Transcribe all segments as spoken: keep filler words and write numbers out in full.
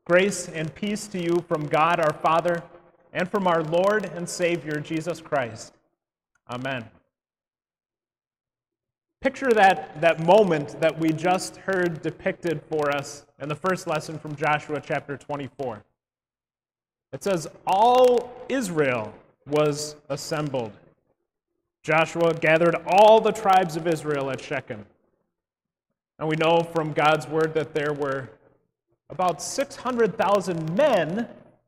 Grace and peace to you from God our Father and from our Lord and Savior, Jesus Christ. Amen. Picture that, that moment that we just heard depicted for us in the first lesson from Joshua chapter twenty-four. It says, all Israel was assembled. Joshua gathered all the tribes of Israel at Shechem. And we know from God's word that there were about six hundred thousand men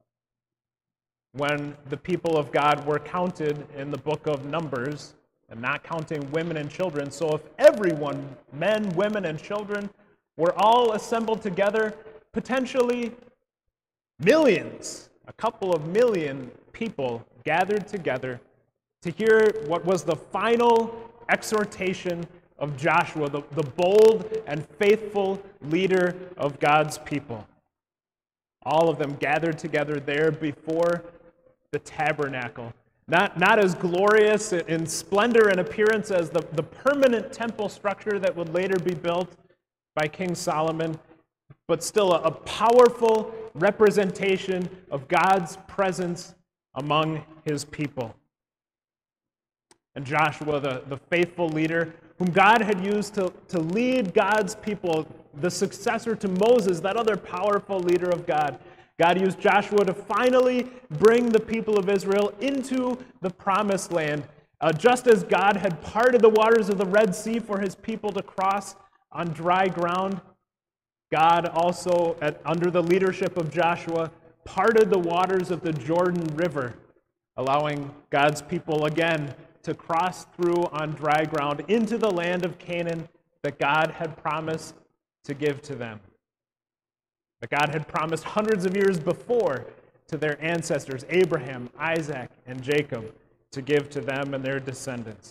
when the people of God were counted in the book of Numbers, and not counting women and children. So if everyone, men, women, and children, were all assembled together, potentially millions, a couple of million people gathered together to hear what was the final exhortation of Joshua, the, the bold and faithful leader of God's people. All of them gathered together there before the tabernacle. Not, not as glorious in splendor and appearance as the, the permanent temple structure that would later be built by King Solomon, but still a, a powerful representation of God's presence among his people. And Joshua, the, the faithful leader, whom God had used to, to lead God's people, the successor to Moses, that other powerful leader of God. God used Joshua to finally bring the people of Israel into the promised land, uh, just as God had parted the waters of the Red Sea for his people to cross on dry ground. God also, at, under the leadership of Joshua, parted the waters of the Jordan River, allowing God's people again to cross through on dry ground into the land of Canaan that God had promised to give to them. That God had promised hundreds of years before to their ancestors, Abraham, Isaac, and Jacob, to give to them and their descendants.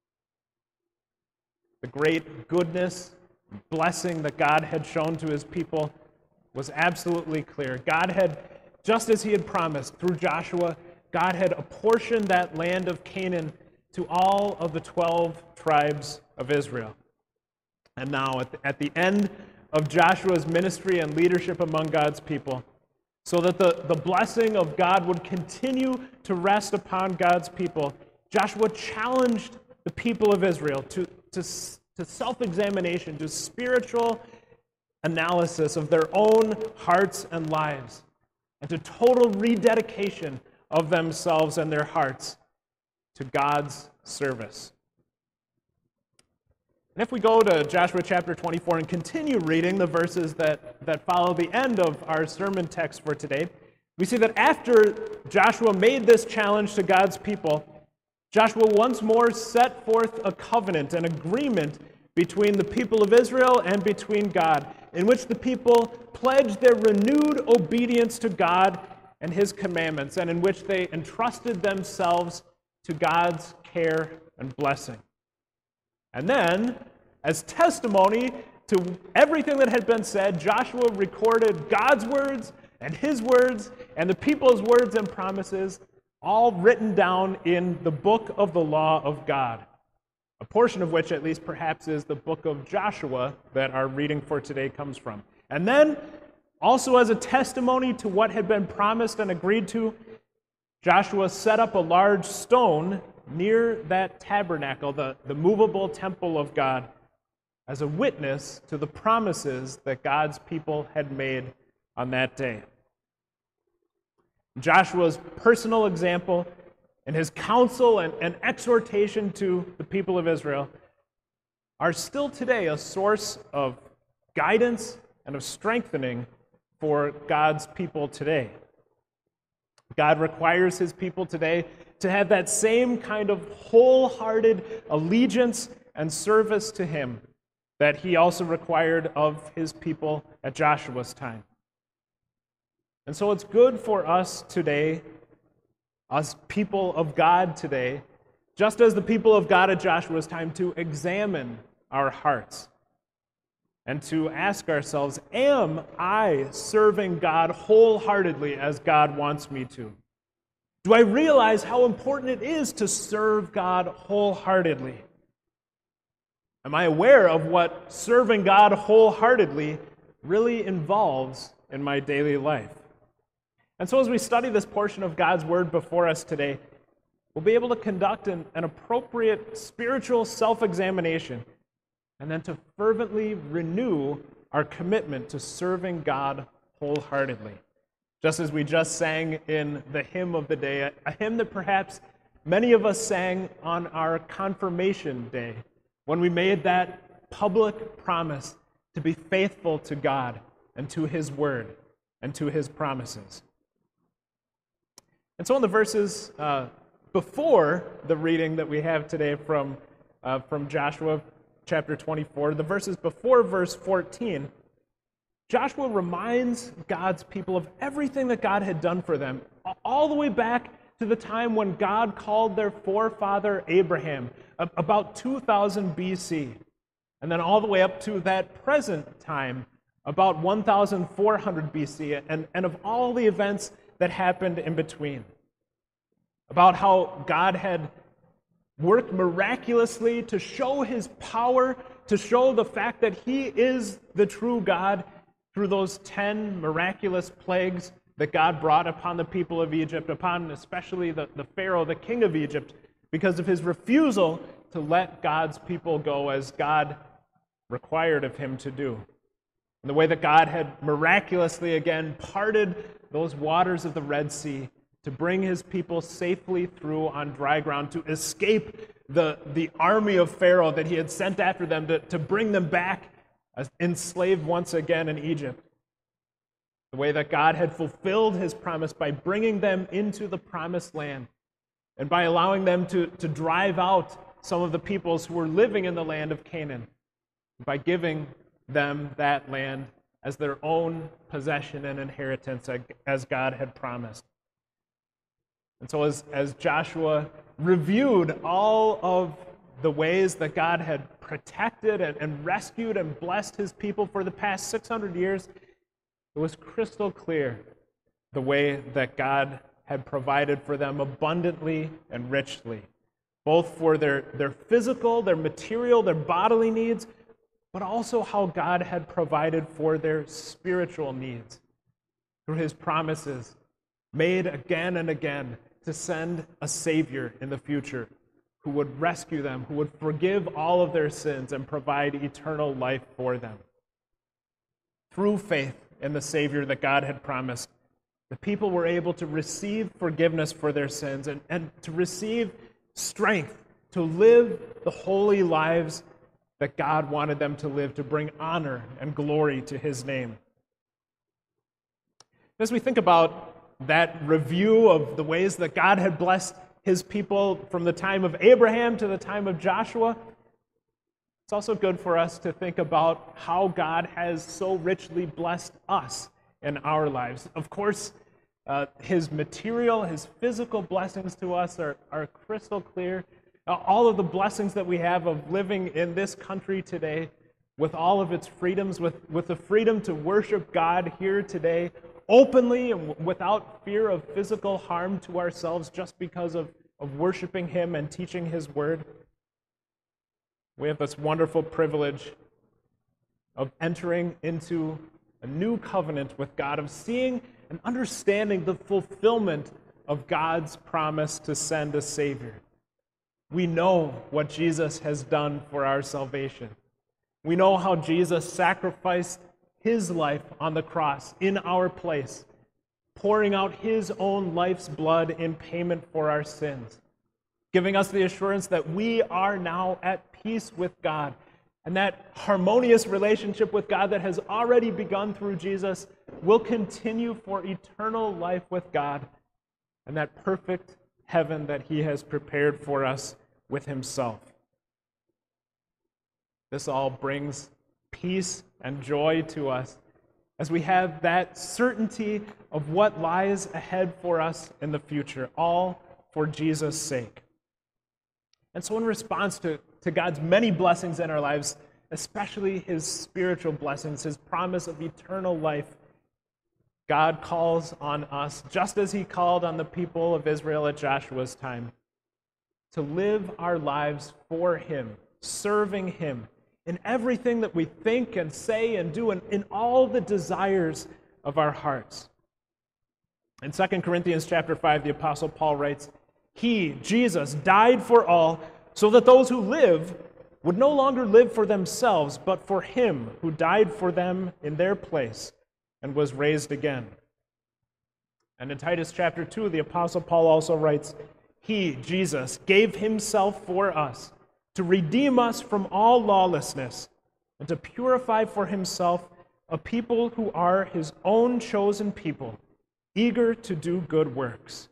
The great goodness, blessing that God had shown to his people was absolutely clear. God had, just as he had promised through Joshua, God had apportioned that land of Canaan to all of the twelve tribes of Israel. And now, at the, at the end of Joshua's ministry and leadership among God's people, so that the, the blessing of God would continue to rest upon God's people, Joshua challenged the people of Israel to, to, to self-examination, to spiritual analysis of their own hearts and lives, and to total rededication of themselves and their hearts to God's service. And if we go to Joshua chapter twenty-four and continue reading the verses that, that follow the end of our sermon text for today, we see that after Joshua made this challenge to God's people, Joshua once more set forth a covenant, an agreement between the people of Israel and between God, in which the people pledged their renewed obedience to God and his commandments, and in which they entrusted themselves to God's care and blessing. And then, as testimony to everything that had been said, Joshua recorded God's words and his words and the people's words and promises, all written down in the book of the law of God, a portion of which at least perhaps is the book of Joshua that our reading for today comes from. And then, also as a testimony to what had been promised and agreed to, Joshua set up a large stone near that tabernacle, the, the movable temple of God, as a witness to the promises that God's people had made on that day. Joshua's personal example and his counsel and, and exhortation to the people of Israel are still today a source of guidance and of strengthening for God's people today. God requires his people today to have that same kind of wholehearted allegiance and service to him that he also required of his people at Joshua's time. And so it's good for us today, us people of God today, just as the people of God at Joshua's time, to examine our hearts and to ask ourselves, am I serving God wholeheartedly as God wants me to? Do I realize how important it is to serve God wholeheartedly? Am I aware of what serving God wholeheartedly really involves in my daily life? And so as we study this portion of God's Word before us today, we'll be able to conduct an, an appropriate spiritual self-examination and then to fervently renew our commitment to serving God wholeheartedly. Just as we just sang in the hymn of the day, a, a hymn that perhaps many of us sang on our confirmation day, when we made that public promise to be faithful to God and to His Word and to His promises. And so in the verses uh, before the reading that we have today from, uh, from Joshua chapter twenty-four, the verses before verse fourteen, Joshua reminds God's people of everything that God had done for them, all the way back to the time when God called their forefather Abraham, about two thousand B C, and then all the way up to that present time, about one thousand four hundred B C, and, and of all the events that happened in between. About how God had worked miraculously to show His power, to show the fact that He is the true God through those ten miraculous plagues that God brought upon the people of Egypt, upon especially the, the Pharaoh, the king of Egypt, because of his refusal to let God's people go as God required of him to do. And the way that God had miraculously again parted those waters of the Red Sea to bring His people safely through on dry ground, to escape the, the army of Pharaoh that He had sent after them, to, to bring them back as enslaved once again in Egypt. The way that God had fulfilled His promise by bringing them into the promised land and by allowing them to, to drive out some of the peoples who were living in the land of Canaan, by giving them that land as their own possession and inheritance as God had promised. And so as, as Joshua reviewed all of the ways that God had protected and, and rescued and blessed His people for the past six hundred years, it was crystal clear the way that God had provided for them abundantly and richly, both for their, their physical, their material, their bodily needs, but also how God had provided for their spiritual needs through His promises made again and again to send a Savior in the future who would rescue them, who would forgive all of their sins and provide eternal life for them. Through faith in the Savior that God had promised, the people were able to receive forgiveness for their sins and, and to receive strength to live the holy lives that God wanted them to live, to bring honor and glory to His name. As we think about that review of the ways that God had blessed His people from the time of Abraham to the time of Joshua, it's also good for us to think about how God has so richly blessed us in our lives. Of course, uh, His material, His physical blessings to us are, are crystal clear. Uh, all of the blessings that we have of living in this country today, with all of its freedoms, with, with the freedom to worship God here today, openly and w- without fear of physical harm to ourselves just because of, of worshiping Him and teaching His Word. We have this wonderful privilege of entering into a new covenant with God, of seeing and understanding the fulfillment of God's promise to send a Savior. We know what Jesus has done for our salvation. We know how Jesus sacrificed His life on the cross in our place, pouring out His own life's blood in payment for our sins, giving us the assurance that we are now at peace with God, and that harmonious relationship with God that has already begun through Jesus will continue for eternal life with God, and that perfect heaven that He has prepared for us with Himself. This all brings peace and joy to us as we have that certainty of what lies ahead for us in the future, all for Jesus' sake. And so in response to, to God's many blessings in our lives, especially His spiritual blessings, His promise of eternal life, God calls on us, just as He called on the people of Israel at Joshua's time, to live our lives for Him, serving Him in everything that we think and say and do, and in all the desires of our hearts. In Second Corinthians chapter five, the Apostle Paul writes, "He, Jesus, died for all, so that those who live would no longer live for themselves, but for him who died for them in their place and was raised again." And in Titus chapter two, the Apostle Paul also writes, "He, Jesus, gave himself for us to redeem us from all lawlessness and to purify for himself a people who are his own chosen people, eager to do good works."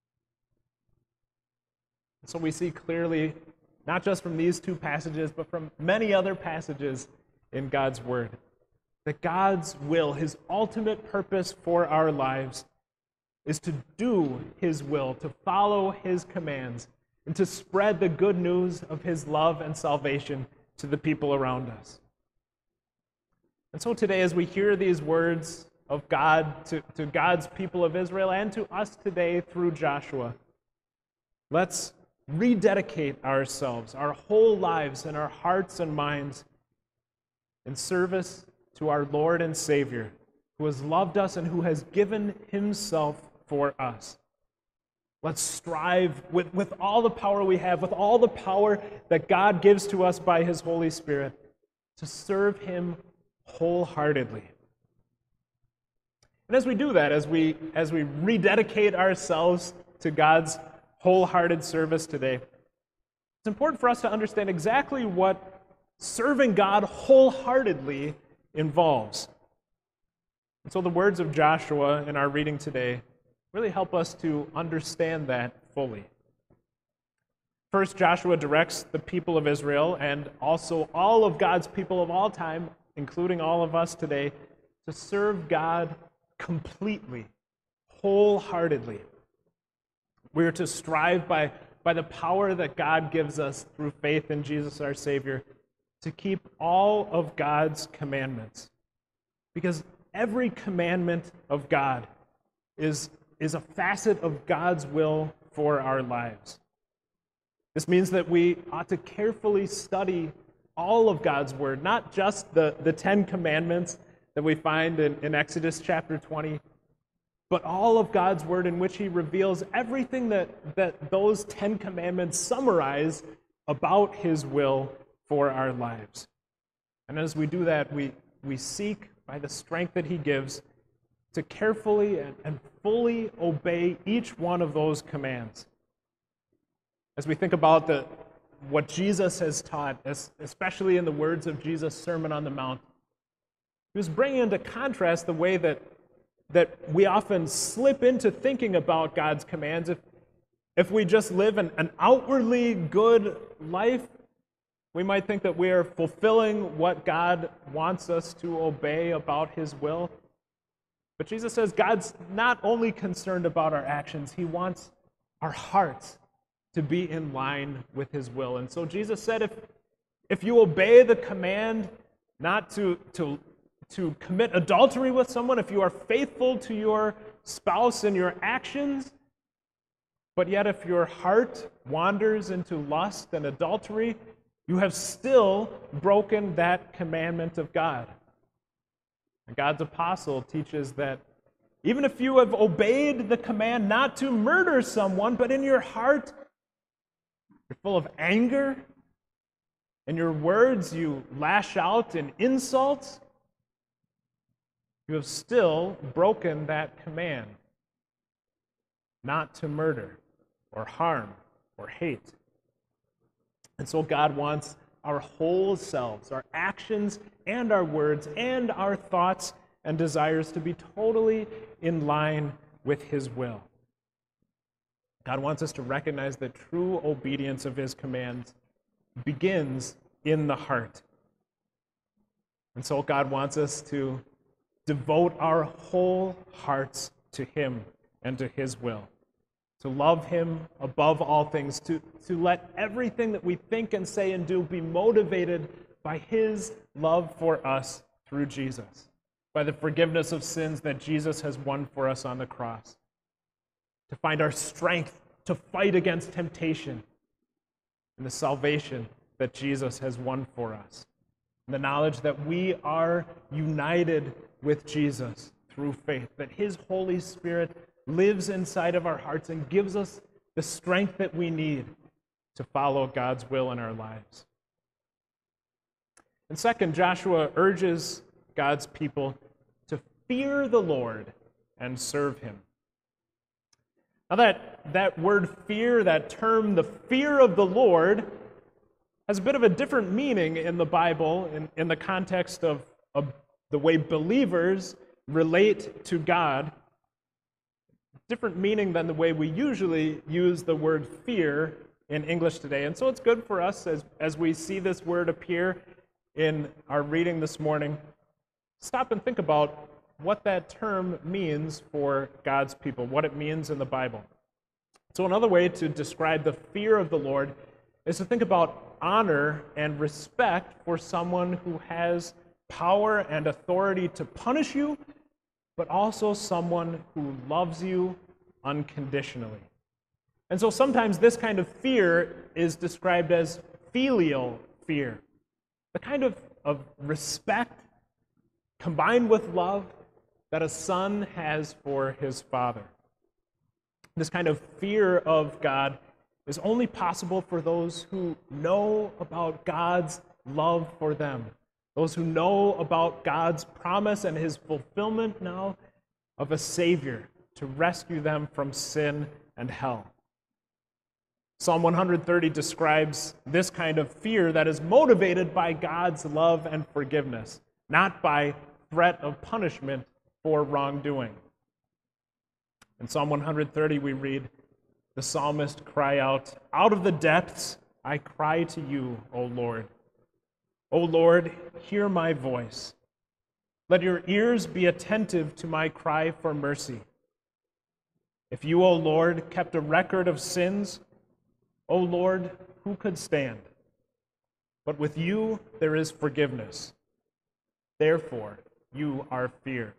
So we see clearly, not just from these two passages, but from many other passages in God's Word, that God's will, his ultimate purpose for our lives, is to do his will, to follow his commands, and to spread the good news of his love and salvation to the people around us. And so today, as we hear these words of God to, to God's people of Israel and to us today through Joshua, let's rededicate ourselves, our whole lives and our hearts and minds in service to our Lord and Savior, who has loved us and who has given himself for us. Let's strive with, with all the power we have, with all the power that God gives to us by his Holy Spirit, to serve him wholeheartedly. And as we do that, as we as we rededicate ourselves to God's wholehearted service today, it's important for us to understand exactly what serving God wholeheartedly involves. And so the words of Joshua in our reading today really help us to understand that fully. First, Joshua directs the people of Israel and also all of God's people of all time, including all of us today, to serve God completely, wholeheartedly. We are to strive by, by the power that God gives us through faith in Jesus our Savior to keep all of God's commandments. Because every commandment of God is, is a facet of God's will for our lives. This means that we ought to carefully study all of God's Word, not just the, the Ten Commandments that we find in, in Exodus chapter twenty, but all of God's Word in which he reveals everything that, that those Ten Commandments summarize about his will for our lives. And as we do that, we, we seek, by the strength that he gives, to carefully and, and fully obey each one of those commands. As we think about the, what Jesus has taught, especially in the words of Jesus' Sermon on the Mount, he was bringing into contrast the way that, that we often slip into thinking about God's commands. If, if we just live an, an outwardly good life, we might think that we are fulfilling what God wants us to obey about his will. But Jesus says God's not only concerned about our actions, he wants our hearts to be in line with his will. And so Jesus said, if, if you obey the command not to, to, to commit adultery with someone, if you are faithful to your spouse in your actions, but yet if your heart wanders into lust and adultery, you have still broken that commandment of God. And God's apostle teaches that even if you have obeyed the command not to murder someone, but in your heart you're full of anger, in your words you lash out in insults, you have still broken that command not to murder or harm or hate. And so God wants our whole selves, our actions and our words and our thoughts and desires to be totally in line with his will. God wants us to recognize that true obedience of his commands begins in the heart. And so God wants us to devote our whole hearts to him and to his will, to love him above all things, to, to let everything that we think and say and do be motivated by his love for us through Jesus, by the forgiveness of sins that Jesus has won for us on the cross, to find our strength to fight against temptation and the salvation that Jesus has won for us, and the knowledge that we are united with Jesus through through faith, that his Holy Spirit lives inside of our hearts and gives us the strength that we need to follow God's will in our lives. And second, Joshua urges God's people to fear the Lord and serve him. Now that, that word fear, that term, the fear of the Lord, has a bit of a different meaning in the Bible in, in the context of, of the way believers relate to God. Different meaning than the way we usually use the word fear in English today. And so it's good for us as, as we see this word appear in our reading this morning, stop and think about what that term means for God's people, what it means in the Bible. So another way to describe the fear of the Lord is to think about honor and respect for someone who has power and authority to punish you, but also someone who loves you unconditionally. And so sometimes this kind of fear is described as filial fear, the kind of, of respect combined with love that a son has for his father. This kind of fear of God is only possible for those who know about God's love for them, those who know about God's promise and his fulfillment now of a Savior to rescue them from sin and hell. Psalm one thirty describes this kind of fear that is motivated by God's love and forgiveness, not by threat of punishment for wrongdoing. In Psalm one thirty we read, the psalmist cry out, "Out of the depths I cry to you, O Lord. O Lord, hear my voice. Let your ears be attentive to my cry for mercy. If you, O Lord, kept a record of sins, O Lord, who could stand? But with you there is forgiveness. Therefore, you are feared."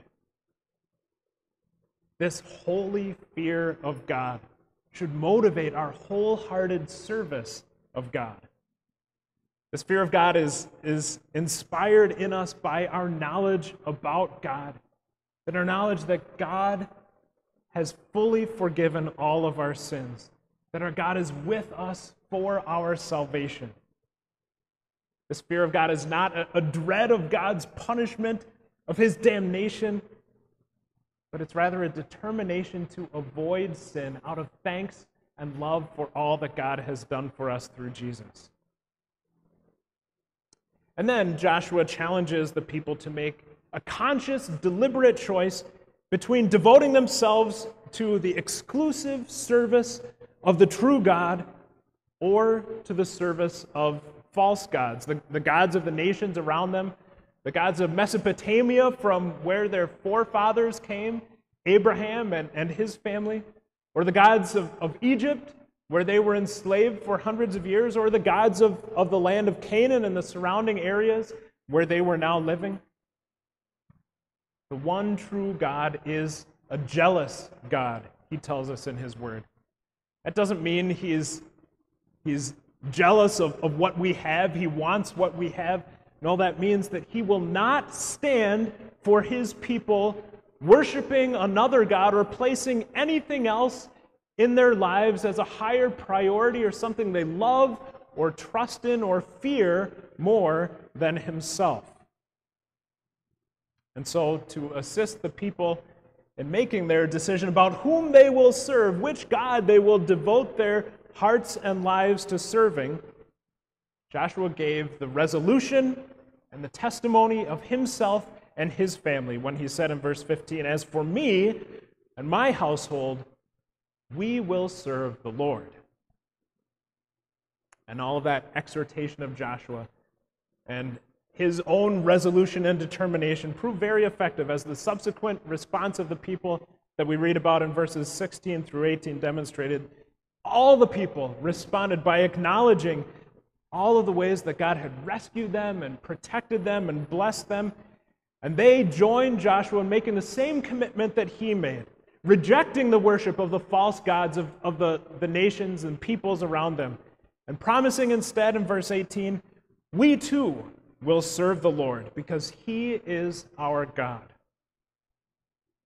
This holy fear of God should motivate our wholehearted service of God. This fear of God is, is inspired in us by our knowledge about God, and our knowledge that God has fully forgiven all of our sins, that our God is with us for our salvation. This fear of God is not a, a dread of God's punishment, of his damnation, but it's rather a determination to avoid sin out of thanks and love for all that God has done for us through Jesus. And then Joshua challenges the people to make a conscious, deliberate choice between devoting themselves to the exclusive service of the true God or to the service of false gods, the, the gods of the nations around them, the gods of Mesopotamia from where their forefathers came, Abraham and, and his family, or the gods of, of Egypt, where they were enslaved for hundreds of years, or the gods of, of the land of Canaan and the surrounding areas where they were now living. The one true God is a jealous God, he tells us in his word. That doesn't mean he's, he's jealous of, of what we have, he wants what we have. No, that means that he will not stand for his people worshiping another god or placing anything else in their lives as a higher priority or something they love or trust in or fear more than himself. And so to assist the people in making their decision about whom they will serve, which God they will devote their hearts and lives to serving, Joshua gave the resolution and the testimony of himself and his family when he said in verse fifteen, "As for me and my household, we will serve the Lord." And all of that exhortation of Joshua and his own resolution and determination proved very effective, as the subsequent response of the people that we read about in verses sixteen through eighteen demonstrated. All the people responded by acknowledging all of the ways that God had rescued them and protected them and blessed them. And they joined Joshua in making the same commitment that he made, rejecting the worship of the false gods of, of the, the nations and peoples around them, and promising instead in verse eighteen, "We too will serve the Lord, because he is our God."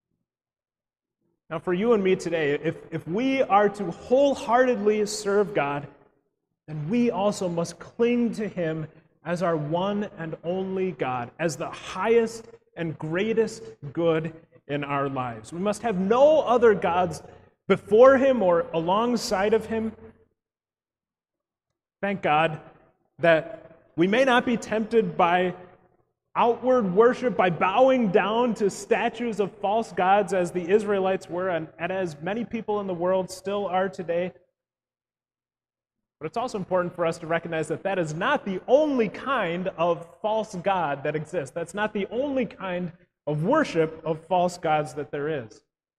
Now, for you and me today, if, if we are to wholeheartedly serve God, then we also must cling to Him as our one and only God, as the highest and greatest good in our lives. We must have no other gods before Him or alongside of Him. Thank God that we may not be tempted by outward worship, by bowing down to statues of false gods as the Israelites were, and, and as many people in the world still are today. But it's also important for us to recognize that that is not the only kind of false god that exists. That's not the only kind of worship of false gods that there is.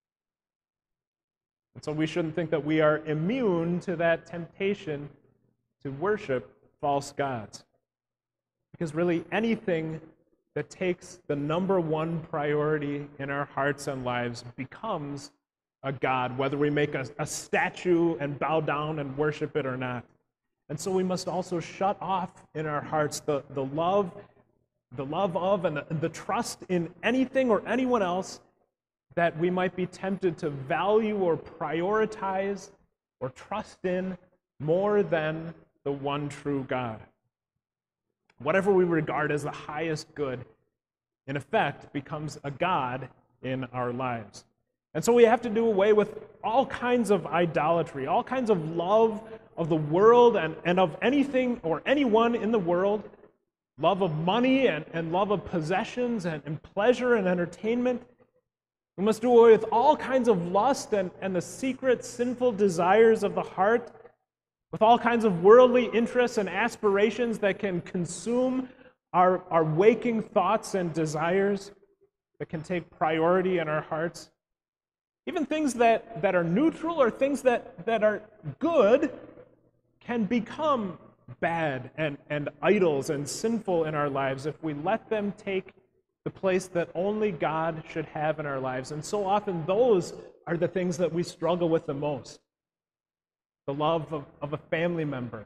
And so we shouldn't think that we are immune to that temptation to worship false gods. Because really anything that takes the number one priority in our hearts and lives becomes a god, whether we make a, a statue and bow down and worship it or not. And so we must also shut off in our hearts the, the love, the love of and the, the trust in anything or anyone else that we might be tempted to value or prioritize or trust in more than the one true God. Whatever we regard as the highest good, in effect, becomes a god in our lives. And so we have to do away with all kinds of idolatry, all kinds of love of the world and, and of anything or anyone in the world, love of money and, and love of possessions and, and pleasure and entertainment. We must do away with all kinds of lust and, and the secret sinful desires of the heart, with all kinds of worldly interests and aspirations that can consume our, our waking thoughts and desires, that can take priority in our hearts. Even things that, that are neutral or things that, that are good can become bad and, and idols and sinful in our lives if we let them take the place that only God should have in our lives. And so often those are the things that we struggle with the most. The love of, of a family member,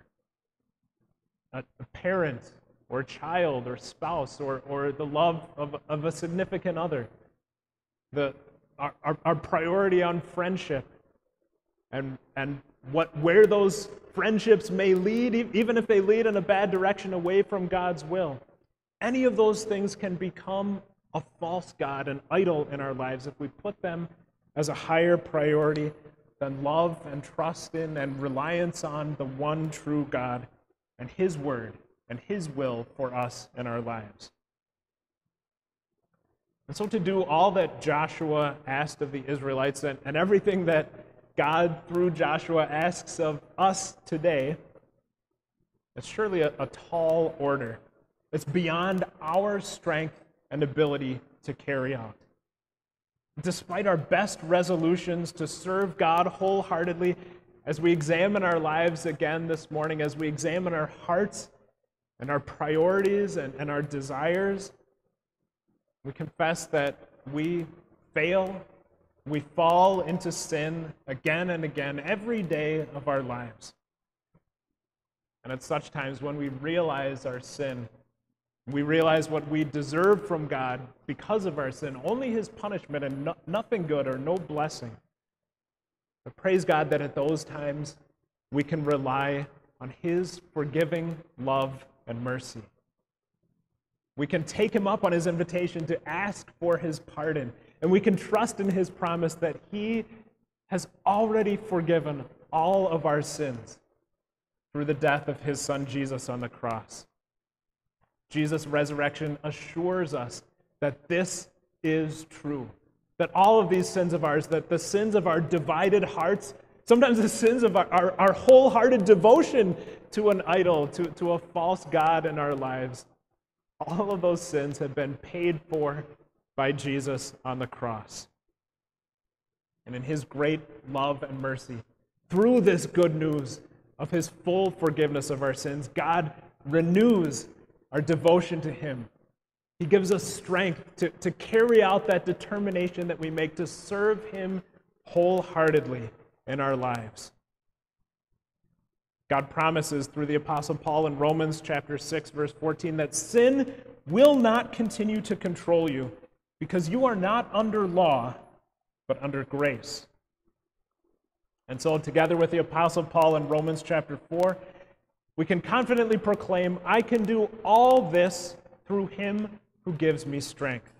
a, a parent, or a child, or spouse, or, or the love of, of a significant other. The, our, our, our priority on friendship, and, and what, where those friendships may lead, even if they lead in a bad direction away from God's will. Any of those things can become a false god, an idol in our lives, if we put them as a higher priority than love and trust in and reliance on the one true God and His word and His will for us in our lives. And so to do all that Joshua asked of the Israelites and, and everything that God through Joshua asks of us today, it's surely a, a tall order. It's beyond our strength and ability to carry out. Despite our best resolutions to serve God wholeheartedly, as we examine our lives again this morning, as we examine our hearts and our priorities and, and our desires, we confess that we fail, we fall into sin again and again every day of our lives. And at such times when we realize our sin, we realize what we deserve from God because of our sin, only His punishment and no, nothing good or no blessing. But praise God that at those times we can rely on His forgiving love and mercy. We can take Him up on His invitation to ask for His pardon, and we can trust in His promise that He has already forgiven all of our sins through the death of His Son Jesus on the cross. Jesus' resurrection assures us that this is true, that all of these sins of ours, that the sins of our divided hearts, sometimes the sins of our, our, our wholehearted devotion to an idol, to, to a false god in our lives, all of those sins have been paid for by Jesus on the cross. And in His great love and mercy, through this good news of His full forgiveness of our sins, God renews our devotion to Him. He gives us strength to, to carry out that determination that we make to serve Him wholeheartedly in our lives. God promises through the Apostle Paul in Romans chapter six, verse fourteen, that sin will not continue to control you because you are not under law, but under grace. And so together with the Apostle Paul in Romans chapter four, we can confidently proclaim, I can do all this through him who gives me strength.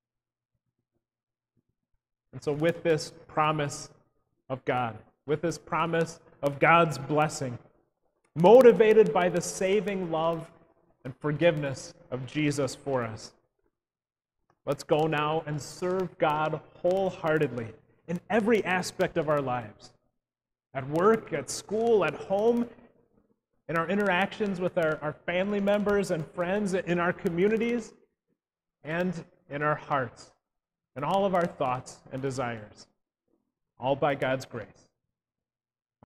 And so with this promise of God, with this promise of God's blessing, motivated by the saving love and forgiveness of Jesus for us, let's go now and serve God wholeheartedly in every aspect of our lives. At work, at school, at home, in our interactions with our, our family members and friends, in our communities, and in our hearts, in all of our thoughts and desires, all by God's grace.